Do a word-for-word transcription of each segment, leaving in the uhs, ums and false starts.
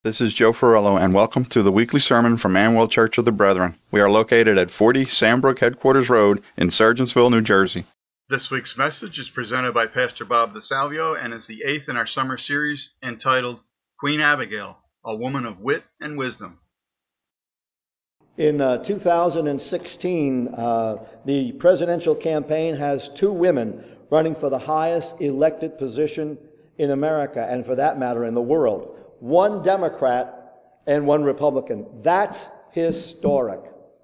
This is Joe Ferrello, and welcome to the weekly sermon from Manuel Church of the Brethren. We are located at forty Sandbrook Headquarters Road in Sergeantsville, New Jersey. This week's message is presented by Pastor Bob DeSalvio and is the eighth in our summer series entitled Queen Abigail, a Woman of Wit and Wisdom. In uh, two thousand sixteen, uh, the presidential campaign has two women running for the highest elected position in America, and for that matter, in the world. One Democrat and one Republican. That's historic.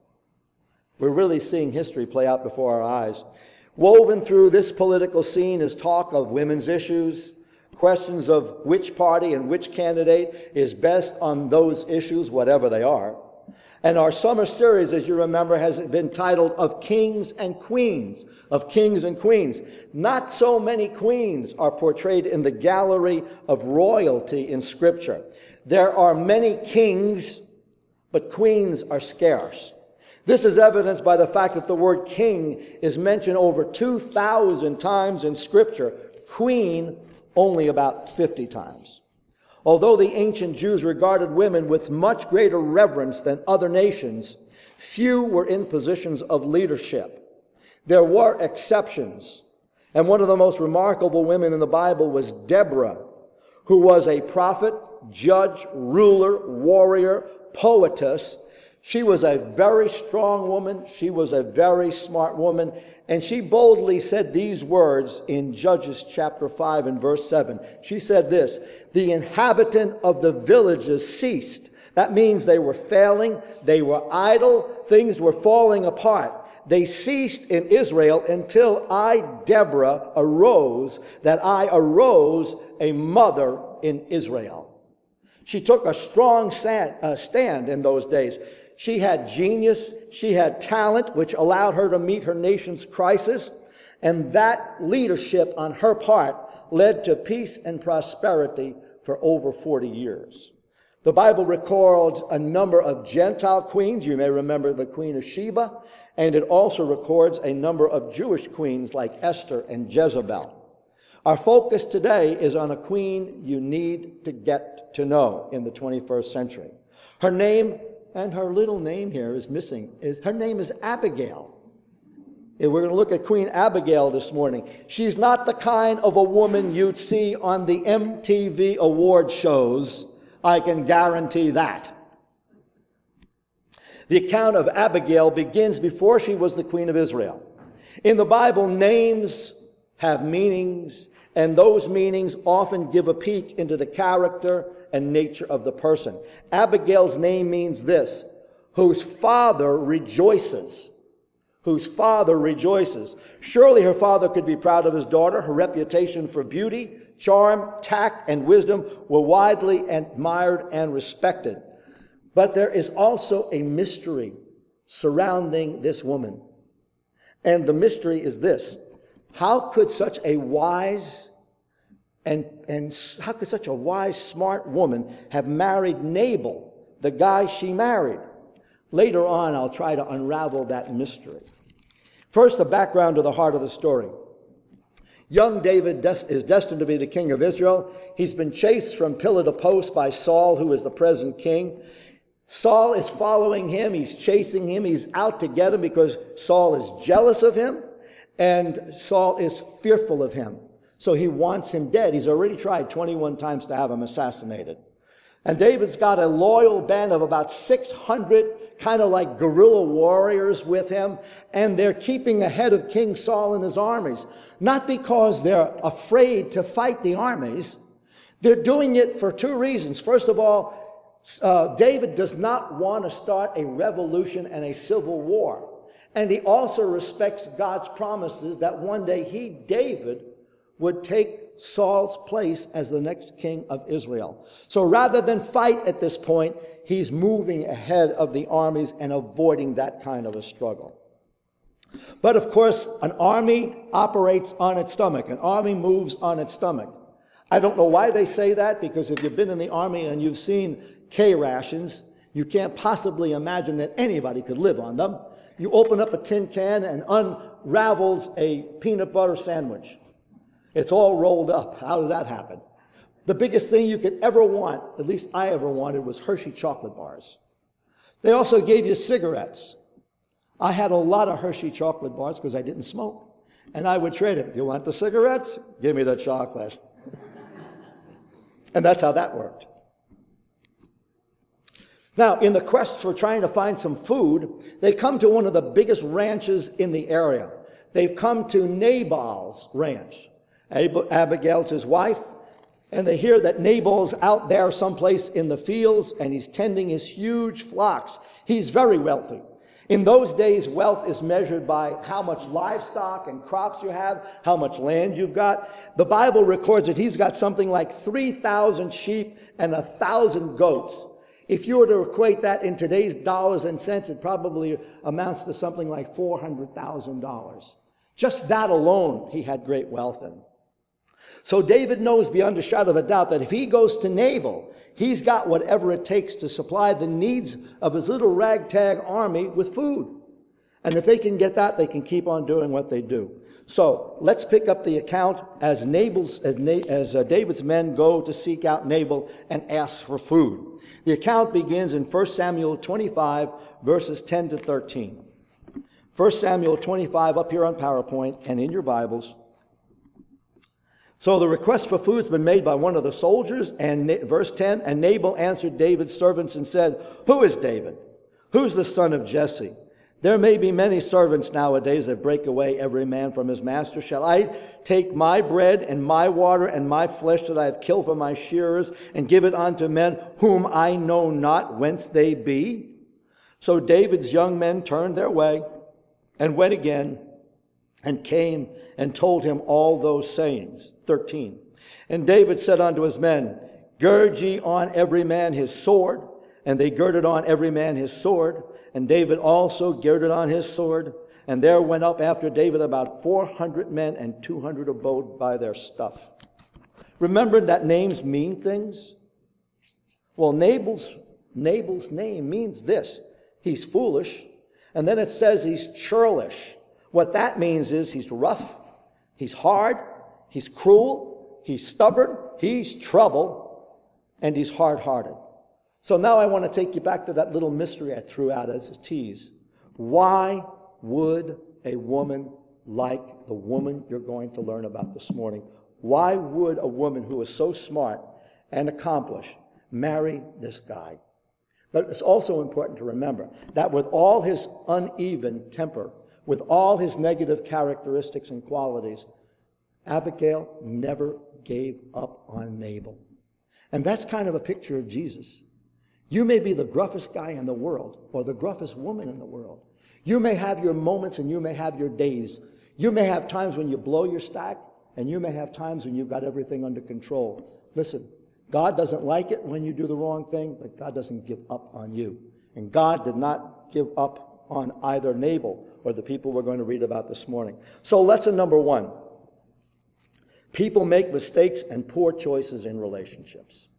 We're really seeing history play out before our eyes. Woven through this political scene is talk of women's issues, questions of which party and which candidate is best on those issues, whatever they are. And our summer series, as you remember, has been titled Of Kings and Queens, of Kings and Queens. Not so many queens are portrayed in the gallery of royalty in Scripture. There are many kings, but queens are scarce. This is evidenced by the fact that the word king is mentioned over two thousand times in Scripture, queen only about fifty times. Although the ancient Jews regarded women with much greater reverence than other nations, few were in positions of leadership. There were exceptions, and one of the most remarkable women in the Bible was Deborah, who was a prophet, judge, ruler, warrior, poetess. She was a very strong woman. She was a very smart woman. And she boldly said these words in Judges chapter five and verse seven. She said this, "The inhabitant of the villages ceased." That means they were failing. They were idle. Things were falling apart. They ceased in Israel until I, Deborah, arose, that I arose a mother in Israel. She took a strong stand, uh, stand in those days. She had genius, she had talent, which allowed her to meet her nation's crisis, and that leadership on her part led to peace and prosperity for over forty years. The Bible records a number of Gentile queens. You may remember the Queen of Sheba, and it also records a number of Jewish queens like Esther and Jezebel. Our focus today is on a queen you need to get to know in the twenty-first century. Her name, and her little name here is missing. Is her name is Abigail. And we're going to look at Queen Abigail this morning. She's not the kind of a woman you'd see on the M T V award shows. I can guarantee that. The account of Abigail begins before she was the Queen of Israel. In the Bible, names have meanings, and those meanings often give a peek into the character and nature of the person. Abigail's name means this, whose father rejoices. Whose father rejoices. Surely her father could be proud of his daughter. Her reputation for beauty, charm, tact, and wisdom were widely admired and respected. But there is also a mystery surrounding this woman. And the mystery is this. How could such a wise and, and how could such a wise, smart woman have married Nabal, the guy she married? Later on, I'll try to unravel that mystery. First, the background to the heart of the story. Young David is destined to be the king of Israel. He's been chased from pillar to post by Saul, who is the present king. Saul is following him. He's chasing him. He's out to get him because Saul is jealous of him. And Saul is fearful of him. So he wants him dead. He's already tried twenty-one times to have him assassinated. And David's got a loyal band of about six hundred kind of like guerrilla warriors with him. And they're keeping ahead of King Saul and his armies. Not because they're afraid to fight the armies. They're doing it for two reasons. First of all, uh, David does not want to start a revolution and a civil war. And he also respects God's promises that one day he, David, would take Saul's place as the next king of Israel. So rather than fight at this point, he's moving ahead of the armies and avoiding that kind of a struggle. But of course, an army operates on its stomach. An army moves on its stomach. I don't know why they say that, because if you've been in the army and you've seen K rations, you can't possibly imagine that anybody could live on them. You open up a tin can and unravels a peanut butter sandwich. It's all rolled up. How does that happen? The biggest thing you could ever want, at least I ever wanted, was Hershey chocolate bars. They also gave you cigarettes. I had a lot of Hershey chocolate bars because I didn't smoke. And I would trade them. You want the cigarettes? Give me the chocolate. And that's how that worked. Now, in the quest for trying to find some food, they come to one of the biggest ranches in the area. They've come to Nabal's ranch. Ab- Abigail's his wife. And they hear that Nabal's out there someplace in the fields, and he's tending his huge flocks. He's very wealthy. In those days, wealth is measured by how much livestock and crops you have, how much land you've got. The Bible records that he's got something like three thousand sheep and one thousand goats. If you were to equate that in today's dollars and cents, it probably amounts to something like four hundred thousand dollars. Just that alone, he had great wealth in. So David knows beyond a shadow of a doubt that if he goes to Nabal, he's got whatever it takes to supply the needs of his little ragtag army with food. And if they can get that, they can keep on doing what they do. So let's pick up the account as Nabal's, as, Na- as uh, David's men go to seek out Nabal and ask for food. The account begins in First Samuel twenty-five, verses ten to thirteen. First Samuel twenty-five up here on PowerPoint and in your Bibles. So the request for food has been made by one of the soldiers, and Na- verse ten, and Nabal answered David's servants and said, "Who is David? Who's the son of Jesse? There may be many servants nowadays that break away every man from his master. Shall I take my bread and my water and my flesh that I have killed for my shearers and give it unto men whom I know not whence they be?" So David's young men turned their way and went again and came and told him all those sayings. thirteen. And David said unto his men, "Gird ye on every man his sword." And they girded on every man his sword. And David also girded on his sword. And there went up after David about four hundred men, and two hundred abode by their stuff. Remember that names mean things? Well, Nabal's, Nabal's name means this. He's foolish. And then it says he's churlish. What that means is he's rough, he's hard, he's cruel, he's stubborn, he's trouble, and he's hard-hearted. So now I want to take you back to that little mystery I threw out as a tease. Why would a woman like the woman you're going to learn about this morning, why would a woman who is so smart and accomplished marry this guy? But it's also important to remember that with all his uneven temper, with all his negative characteristics and qualities, Abigail never gave up on Nabal. And that's kind of a picture of Jesus. You may be the gruffest guy in the world or the gruffest woman in the world. You may have your moments and you may have your days. You may have times when you blow your stack, and you may have times when you've got everything under control. Listen, God doesn't like it when you do the wrong thing, but God doesn't give up on you. And God did not give up on either Nabal or the people we're going to read about this morning. So lesson number one, people make mistakes and poor choices in relationships.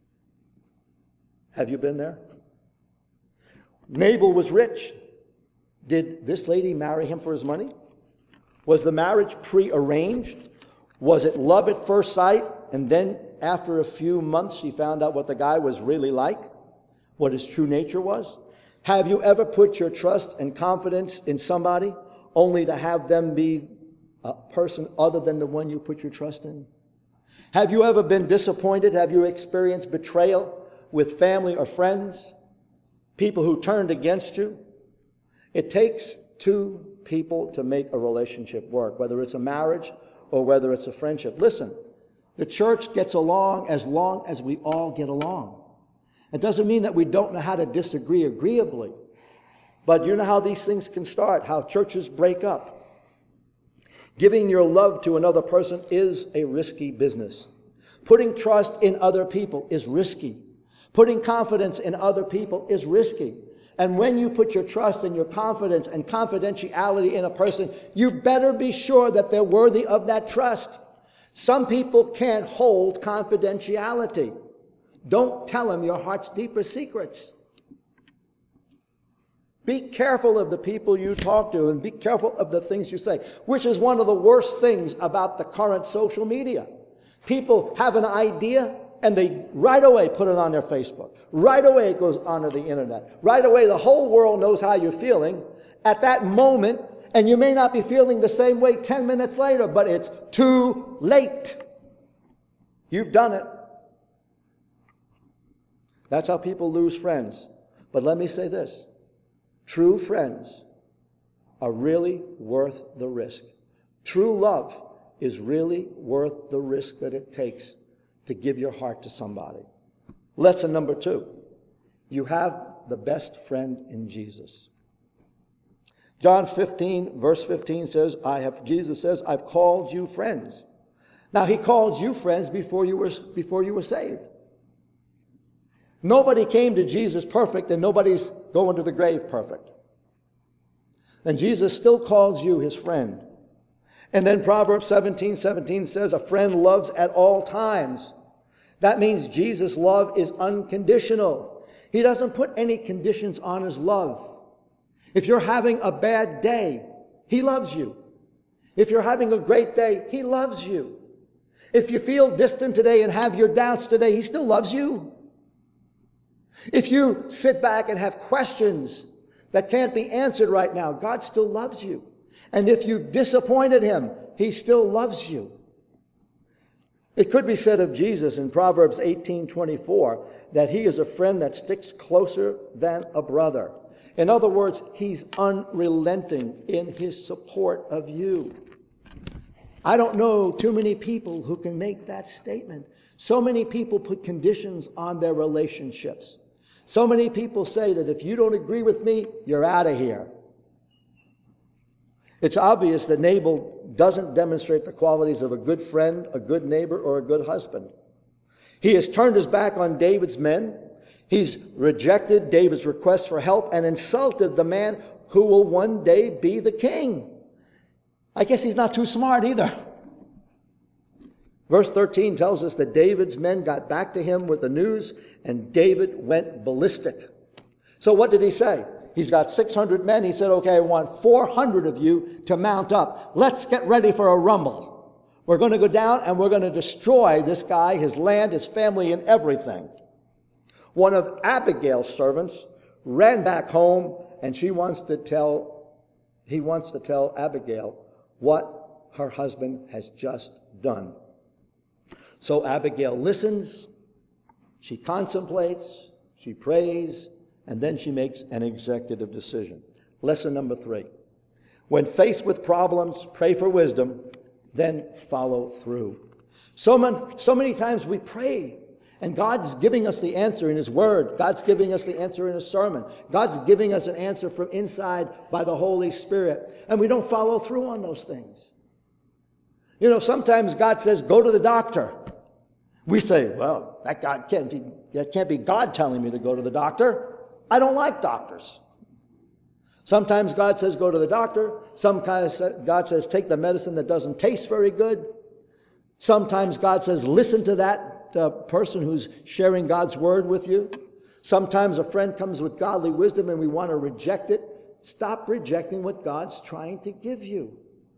Have you been there? Nabal was rich. Did this lady marry him for his money? Was the marriage prearranged? Was it love at first sight, and then after a few months she found out what the guy was really like, what his true nature was? Have you ever put your trust and confidence in somebody only to have them be a person other than the one you put your trust in? Have you ever been disappointed? Have you experienced betrayal with family or friends? People who turned against you? It takes two people to make a relationship work, whether it's a marriage or whether it's a friendship. Listen, the church gets along as long as we all get along. It doesn't mean that we don't know how to disagree agreeably. But you know how these things can start, how churches break up. Giving your love to another person is a risky business. Putting trust in other people is risky. Putting confidence in other people is risky. And when you put your trust and your confidence and confidentiality in a person, you better be sure that they're worthy of that trust. Some people can't hold confidentiality. Don't tell them your heart's deepest secrets. Be careful of the people you talk to, and be careful of the things you say, which is one of the worst things about the current social media. People have an idea, and they right away put it on their Facebook. Right away it goes onto the internet. Right away the whole world knows how you're feeling at that moment, and you may not be feeling the same way ten minutes later, but it's too late. You've done it. That's how people lose friends. But let me say this. True friends are really worth the risk. True love is really worth the risk that it takes to give your heart to somebody. Lesson number two. You have the best friend in Jesus. John fifteen, verse fifteen says, I have, Jesus says, I've called you friends. Now, he called you friends before you were, before you were saved. Nobody came to Jesus perfect, and nobody's going to the grave perfect. And Jesus still calls you his friend. And then Proverbs seventeen seventeen says, a friend loves at all times. That means Jesus' love is unconditional. He doesn't put any conditions on his love. If you're having a bad day, he loves you. If you're having a great day, he loves you. If you feel distant today and have your doubts today, he still loves you. If you sit back and have questions that can't be answered right now, God still loves you. And if you've disappointed him, he still loves you. It could be said of Jesus in Proverbs eighteen twenty-four that he is a friend that sticks closer than a brother. In other words, he's unrelenting in his support of you. I don't know too many people who can make that statement. So many people put conditions on their relationships. So many people say that if you don't agree with me, you're out of here. It's obvious that Nabal doesn't demonstrate the qualities of a good friend, a good neighbor, or a good husband. He has turned his back on David's men. He's rejected David's request for help and insulted the man who will one day be the king. I guess he's not too smart either. Verse thirteen tells us that David's men got back to him with the news, and David went ballistic. So what did he say? He's got six hundred men. He said, okay, I want four hundred of you to mount up. Let's get ready for a rumble. We're going to go down and we're going to destroy this guy, his land, his family, and everything. One of Abigail's servants ran back home, and she wants to tell, he wants to tell Abigail what her husband has just done. So Abigail listens, she contemplates, she prays, and then she makes an executive decision. Lesson number three. When faced with problems, pray for wisdom, then follow through. So many, so many times we pray, and God's giving us the answer in his word. God's giving us the answer in his sermon. God's giving us an answer from inside by the Holy Spirit. And we don't follow through on those things. You know, sometimes God says, go to the doctor. We say, well, that God can't be, that can't be God telling me to go to the doctor. I don't like doctors. Sometimes God says, go to the doctor. Sometimes God says, take the medicine that doesn't taste very good. Sometimes God says, listen to that uh, person who's sharing God's word with you. Sometimes a friend comes with godly wisdom and we want to reject it. Stop rejecting what God's trying to give you.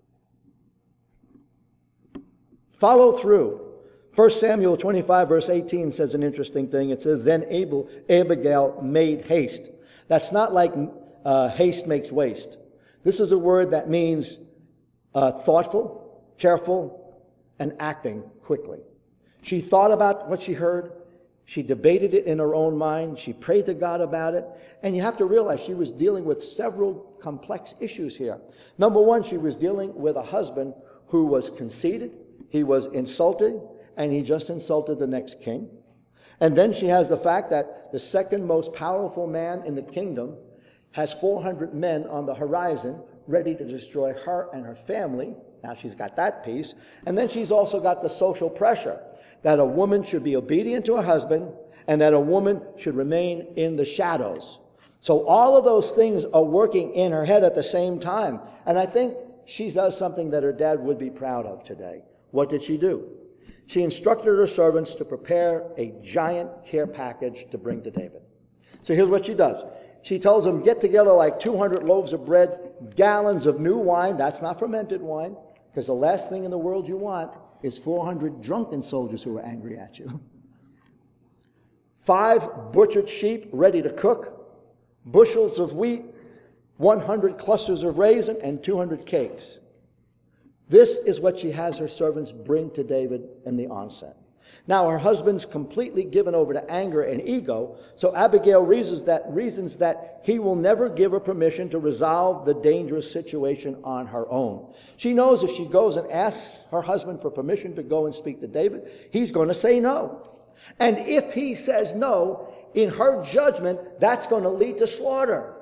Follow through. First Samuel twenty-five, verse eighteen says an interesting thing. It says, then Abel, Abigail made haste. That's not like uh, haste makes waste. This is a word that means uh, thoughtful, careful, and acting quickly. She thought about what she heard. She debated it in her own mind. She prayed to God about it. And you have to realize she was dealing with several complex issues here. Number one, she was dealing with a husband who was conceited. He was insulted, and he just insulted the next king. And then she has the fact that the second most powerful man in the kingdom has four hundred men on the horizon ready to destroy her and her family. Now she's got that piece. And then she's also got the social pressure that a woman should be obedient to her husband and that a woman should remain in the shadows. So all of those things are working in her head at the same time. And I think she does something that her dad would be proud of today. What did she do? She instructed her servants to prepare a giant care package to bring to David. So here's what she does. She tells them, get together like two hundred loaves of bread, gallons of new wine. That's not fermented wine, because the last thing in the world you want is four hundred drunken soldiers who are angry at you. five butchered sheep ready to cook, bushels of wheat, one hundred clusters of raisin, and two hundred cakes. This is what she has her servants bring to David in the onset. Now, her husband's completely given over to anger and ego, so Abigail reasons that, reasons that he will never give her permission to resolve the dangerous situation on her own. She knows if she goes and asks her husband for permission to go and speak to David, he's going to say no. And if he says no, in her judgment, that's going to lead to slaughter.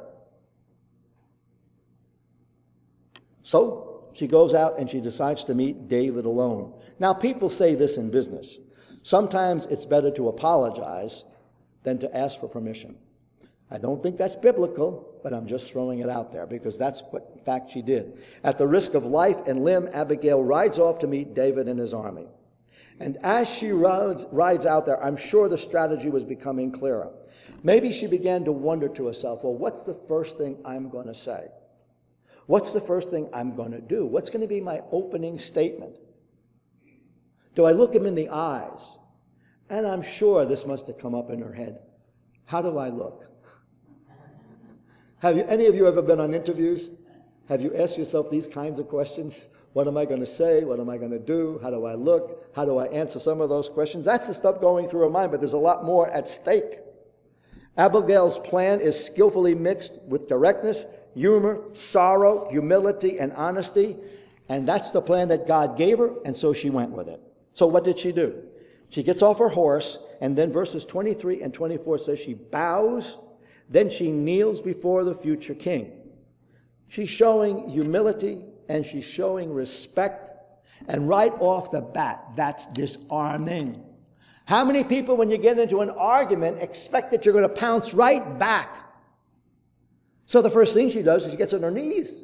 So she goes out and she decides to meet David alone. Now, people say this in business. Sometimes it's better to apologize than to ask for permission. I don't think that's biblical, but I'm just throwing it out there because that's what, in fact, she did. At the risk of life and limb, Abigail rides off to meet David and his army. And as she rides, rides out there, I'm sure the strategy was becoming clearer. Maybe she began to wonder to herself, well, what's the first thing I'm going to say? What's the first thing I'm going to do? What's going to be my opening statement? Do I look him in the eyes? And I'm sure this must have come up in her head. How do I look? Have you, any of you ever been on interviews? Have you asked yourself these kinds of questions? What am I going to say? What am I going to do? How do I look? How do I answer some of those questions? That's the stuff going through her mind, but there's a lot more at stake. Abigail's plan is skillfully mixed with directness, humor, sorrow, humility, and honesty. And that's the plan that God gave her, and so she went with it. So what did she do? She gets off her horse, and then verses twenty-three and twenty-four says she bows, then she kneels before the future king. She's showing humility, and she's showing respect. And right off the bat, that's disarming. How many people, when you get into an argument, expect that you're going to pounce right back? So the first thing she does is she gets on her knees.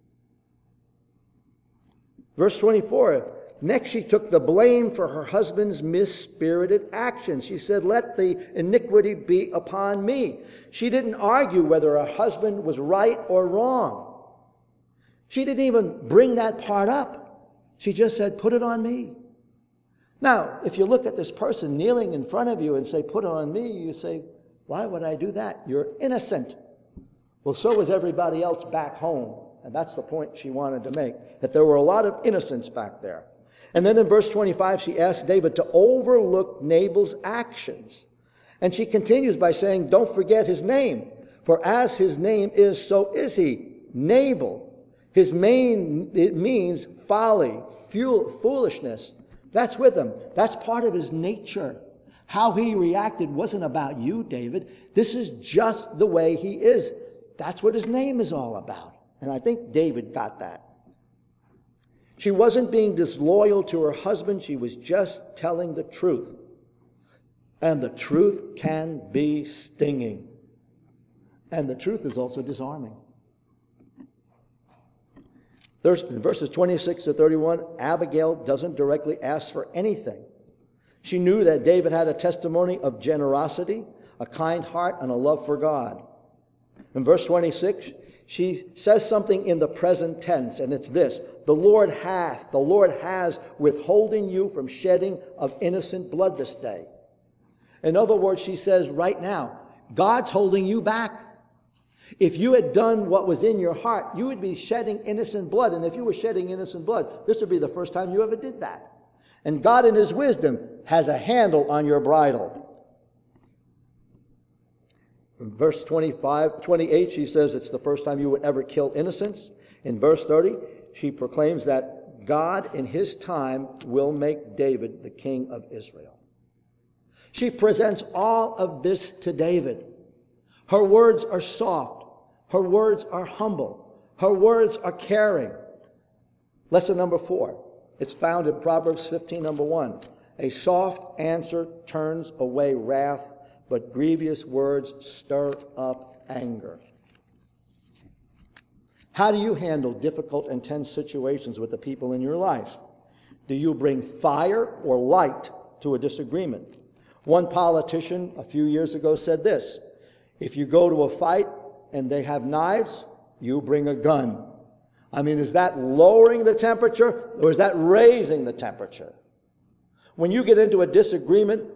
Verse twenty-four, next she took the blame for her husband's misspirited actions. She said, let the iniquity be upon me. She didn't argue whether her husband was right or wrong. She didn't even bring that part up. She just said, put it on me. Now, if you look at this person kneeling in front of you and say, put it on me, you say, why would I do that? You're innocent. Well, so was everybody else back home. And that's the point she wanted to make, that there were a lot of innocents back there. And then in verse twenty-five, she asked David to overlook Nabal's actions. And she continues by saying, don't forget his name, for as his name is, so is he, Nabal. His name, it means folly, foolishness. That's with him. That's part of his nature. How he reacted wasn't about you, David. This is just the way he is. That's what his name is all about. And I think David got that. She wasn't being disloyal to her husband. She was just telling the truth. And the truth can be stinging. And the truth is also disarming. There's, in verses twenty-six to thirty-one, Abigail doesn't directly ask for anything. She knew that David had a testimony of generosity, a kind heart, and a love for God. In verse twenty-six, she says something in the present tense, and it's this: the Lord hath, the Lord has withholding you from shedding of innocent blood this day. In other words, she says right now, God's holding you back. If you had done what was in your heart, you would be shedding innocent blood. And if you were shedding innocent blood, this would be the first time you ever did that. And God in his wisdom has a handle on your bridle. In verse twenty-five, twenty-eight, she says it's the first time you would ever kill innocents. In verse thirty, she proclaims that God in his time will make David the king of Israel. She presents all of this to David. Her words are soft. Her words are humble. Her words are caring. Lesson number four. It's found in Proverbs fifteen, number one. A soft answer turns away wrath, but grievous words stir up anger. How do you handle difficult and tense situations with the people in your life? Do you bring fire or light to a disagreement? One politician a few years ago said this: if you go to a fight and they have knives, you bring a gun. I mean, is that lowering the temperature or is that raising the temperature? When you get into a disagreement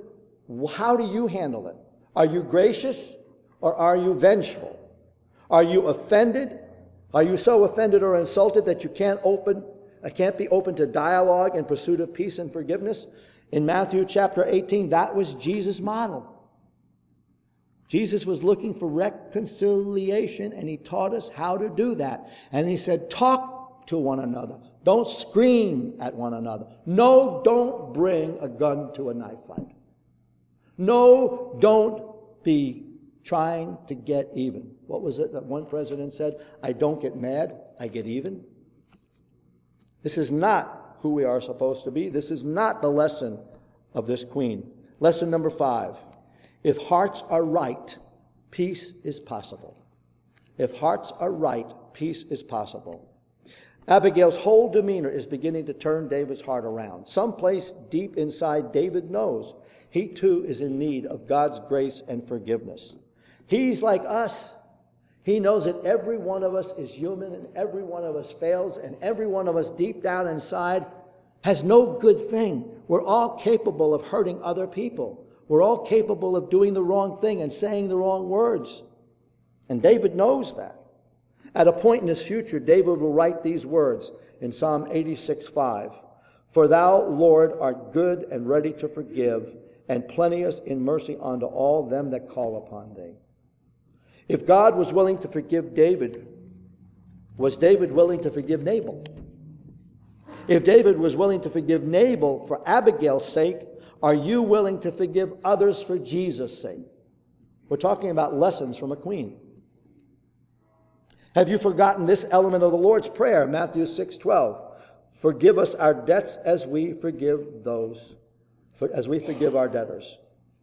How do you handle it? Are you gracious or are you vengeful? Are you offended? Are you so offended or insulted that you can't open, uh, can't be open to dialogue in pursuit of peace and forgiveness? In Matthew chapter eighteen, that was Jesus' model. Jesus was looking for reconciliation, and he taught us how to do that. And he said, talk to one another. Don't scream at one another. No, don't bring a gun to a knife fight. No, don't be trying to get even. What was it that one president said? I don't get mad, I get even. This is not who we are supposed to be. This is not the lesson of this queen. Lesson number five. If hearts are right, peace is possible. If hearts are right, peace is possible. Abigail's whole demeanor is beginning to turn David's heart around. Someplace deep inside, David knows he too is in need of God's grace and forgiveness. He's like us. He knows that every one of us is human and every one of us fails, and every one of us deep down inside has no good thing. We're all capable of hurting other people. We're all capable of doing the wrong thing and saying the wrong words. And David knows that. At a point in his future, David will write these words in Psalm eighty-six five. For thou, Lord, art good and ready to forgive, and plenteous in mercy unto all them that call upon thee. If God was willing to forgive David, was David willing to forgive Nabal? If David was willing to forgive Nabal for Abigail's sake, are you willing to forgive others for Jesus' sake? We're talking about lessons from a queen. Have you forgotten this element of the Lord's Prayer, Matthew six twelve? Forgive us our debts as we forgive those, as we forgive our debtors.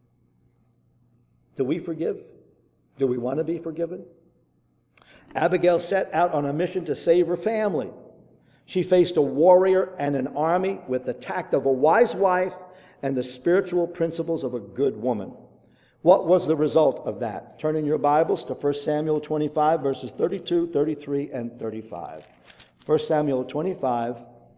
Do we forgive? Do we want to be forgiven? Abigail set out on a mission to save her family. She faced a warrior and an army with the tact of a wise wife and the spiritual principles of a good woman. What was the result of that? Turn in your Bibles to First Samuel twenty-five, verses thirty-two, thirty-three, and thirty-five. First Samuel twenty-five,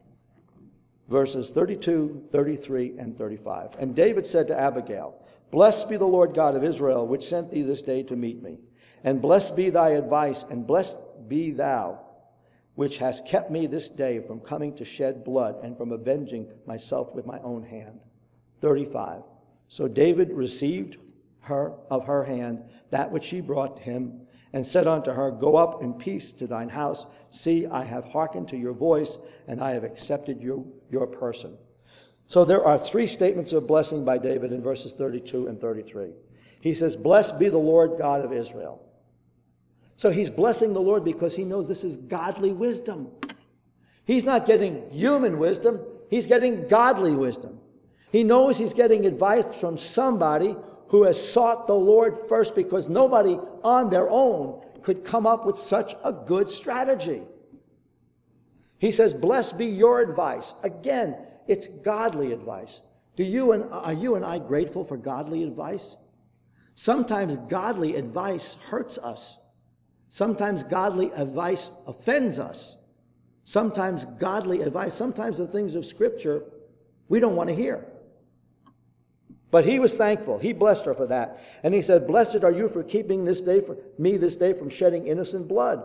verses thirty-two, thirty-three, and thirty-five. And David said to Abigail, Blessed be the Lord God of Israel, which sent thee this day to meet me. And blessed be thy advice, and blessed be thou, which hast kept me this day from coming to shed blood and from avenging myself with my own hand. thirty-five. So David received her of her hand that which she brought to him, and said unto her, Go up in peace to thine house. See, I have hearkened to your voice, and I have accepted your, your person. So there are three statements of blessing by David in verses thirty-two and thirty-three. He says, Blessed be the Lord God of Israel. So he's blessing the Lord because he knows this is godly wisdom. He's not getting human wisdom. He's getting godly wisdom. He knows he's getting advice from somebody who has sought the Lord first, because nobody on their own could come up with such a good strategy. He says, Blessed be your advice. Again, it's godly advice. Do you and are you and I grateful for godly advice? Sometimes godly advice hurts us. Sometimes godly advice offends us. Sometimes godly advice, sometimes the things of Scripture we don't want to hear. But he was thankful. He blessed her for that. And he said, Blessed are you for keeping this day for me this day from shedding innocent blood.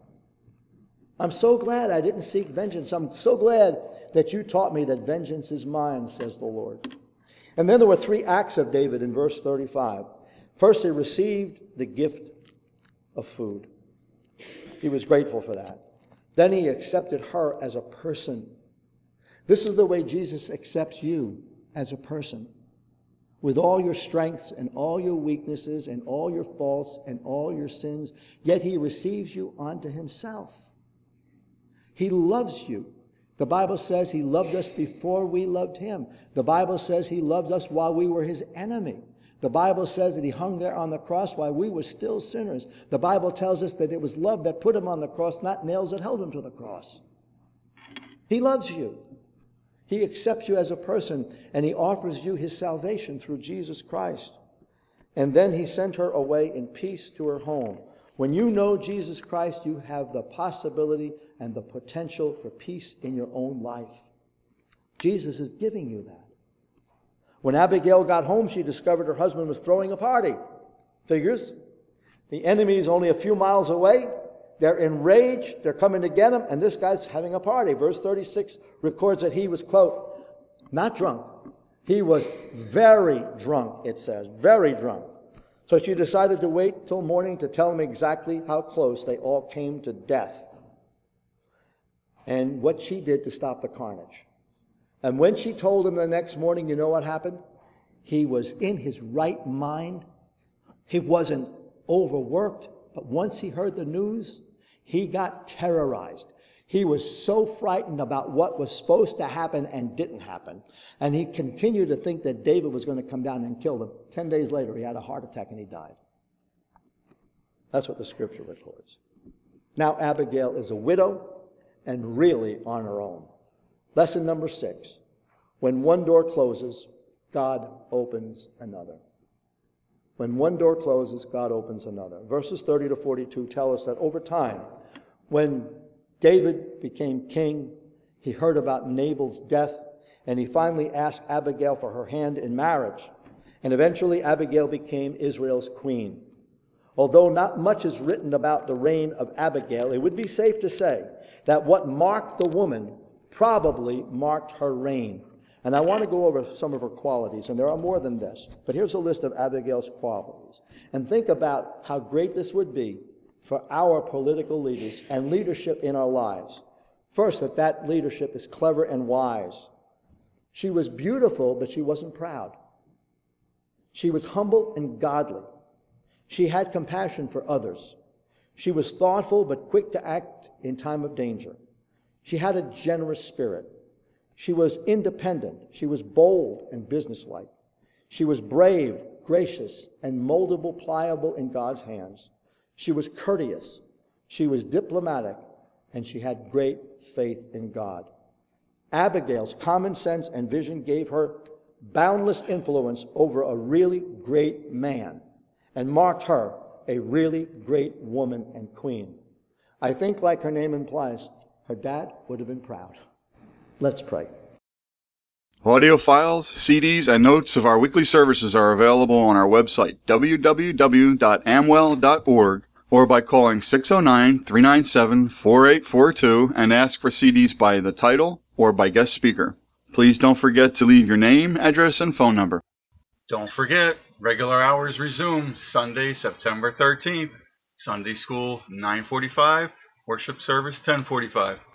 I'm so glad I didn't seek vengeance. I'm so glad that you taught me that vengeance is mine, says the Lord. And then there were three acts of David in verse thirty-five. First, he received the gift of food. He was grateful for that. Then he accepted her as a person. This is the way Jesus accepts you as a person. With all your strengths and all your weaknesses and all your faults and all your sins, yet he receives you unto himself. He loves you. The Bible says he loved us before we loved him. The Bible says he loved us while we were his enemy. The Bible says that he hung there on the cross while we were still sinners. The Bible tells us that it was love that put him on the cross, not nails that held him to the cross. He loves you. He accepts you as a person, and he offers you his salvation through Jesus Christ. And then he sent her away in peace to her home. When you know Jesus Christ, you have the possibility and the potential for peace in your own life. Jesus is giving you that. When Abigail got home, she discovered her husband was throwing a party. Figures. The enemy is only a few miles away. They're enraged. They're coming to get him, and this guy's having a party. Verse thirty-six records that he was, quote, not drunk. He was very drunk, it says, very drunk. So she decided to wait till morning to tell him exactly how close they all came to death and what she did to stop the carnage. And when she told him the next morning, you know what happened? He was in his right mind. He wasn't overworked, but once he heard the news, he got terrorized. He was so frightened about what was supposed to happen and didn't happen. And he continued to think that David was going to come down and kill him. Ten days later, he had a heart attack and he died. That's what the scripture records. Now Abigail is a widow and really on her own. Lesson number six. When one door closes, God opens another. When one door closes, God opens another. Verses thirty to forty-two tell us that over time, when David became king, he heard about Nabal's death, and he finally asked Abigail for her hand in marriage. And eventually Abigail became Israel's queen. Although not much is written about the reign of Abigail, it would be safe to say that what marked the woman probably marked her reign. And I want to go over some of her qualities, and there are more than this. But here's a list of Abigail's qualities. And think about how great this would be for our political leaders and leadership in our lives. First, that that leadership is clever and wise. She was beautiful, but she wasn't proud. She was humble and godly. She had compassion for others. She was thoughtful, but quick to act in time of danger. She had a generous spirit. She was independent. She was bold and businesslike. She was brave, gracious, and moldable, pliable in God's hands. She was courteous. She was diplomatic, and she had great faith in God. Abigail's common sense and vision gave her boundless influence over a really great man and marked her a really great woman and queen. I think, like her name implies, her dad would have been proud. Let's pray. Audio files, C Ds, and notes of our weekly services are available on our website, w w w dot amwell dot org, or by calling six oh nine, three nine seven, four eight four two and ask for C Ds by the title or by guest speaker. Please don't forget to leave your name, address, and phone number. Don't forget, regular hours resume Sunday, September thirteenth. Sunday school, nine forty-five. Worship service, ten forty-five.